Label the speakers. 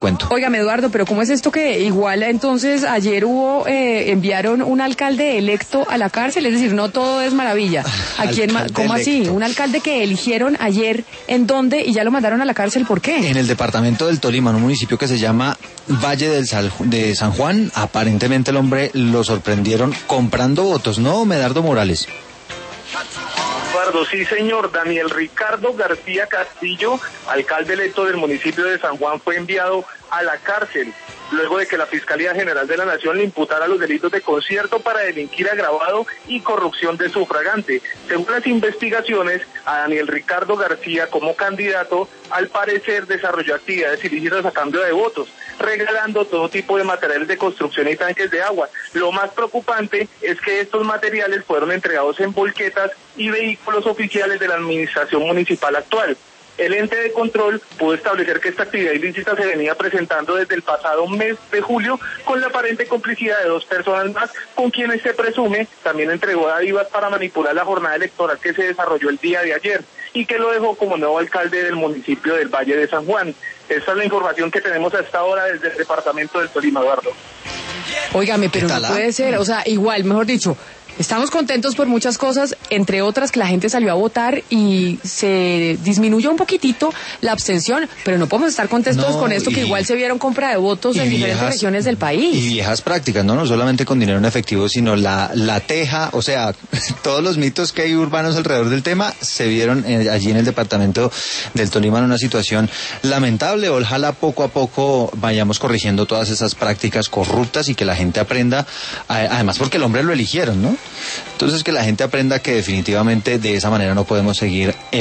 Speaker 1: cuento.
Speaker 2: Óigame, Eduardo, pero ¿cómo es esto que igual entonces ayer enviaron un alcalde electo a la cárcel? Es decir, no todo es maravilla. ¿Cómo así? ¿Un alcalde que eligieron ayer en dónde y ya lo mandaron a la cárcel? ¿Por qué?
Speaker 1: En el departamento del Tolima, en un municipio que se llama Valle de San Juan, aparentemente el hombre lo sorprendieron comprando votos, ¿no, Medardo Morales?
Speaker 3: Eduardo, sí señor, Daniel Ricardo García Castillo, alcalde electo del municipio de San Juan, fue enviado a la cárcel luego de que la Fiscalía General de la Nación le imputara los delitos de concierto para delinquir agravado y corrupción de sufragante. Según las investigaciones, a Daniel Ricardo García como candidato, al parecer desarrolló actividades ilícitas a cambio de votos, regalando todo tipo de materiales de construcción y tanques de agua. Lo más preocupante es que estos materiales fueron entregados en volquetas y vehículos oficiales de la administración municipal actual. El ente de control pudo establecer que esta actividad ilícita se venía presentando desde el pasado mes de julio con la aparente complicidad de 2 personas más, con quienes se presume también entregó dádivas para manipular la jornada electoral que se desarrolló el día de ayer y que lo dejó como nuevo alcalde del municipio del Valle de San Juan. Esta es la información que tenemos a esta hora desde el departamento del Tolima, Eduardo.
Speaker 2: Óigame, pero no puede ser, o sea, igual, mejor dicho, estamos contentos por muchas cosas, entre otras que la gente salió a votar y se disminuyó un poquitito la abstención, pero no podemos estar contentos con esto, que igual se vieron compra de votos en diferentes regiones del país.
Speaker 1: Y viejas prácticas, no solamente con dinero en efectivo, sino la teja, o sea, todos los mitos que hay urbanos alrededor del tema se vieron allí en el departamento del Tolima en una situación lamentable. Ojalá poco a poco vayamos corrigiendo todas esas prácticas corruptas y que la gente aprenda, además porque el hombre lo eligieron, ¿no? Entonces que la gente aprenda que definitivamente de esa manera no podemos seguir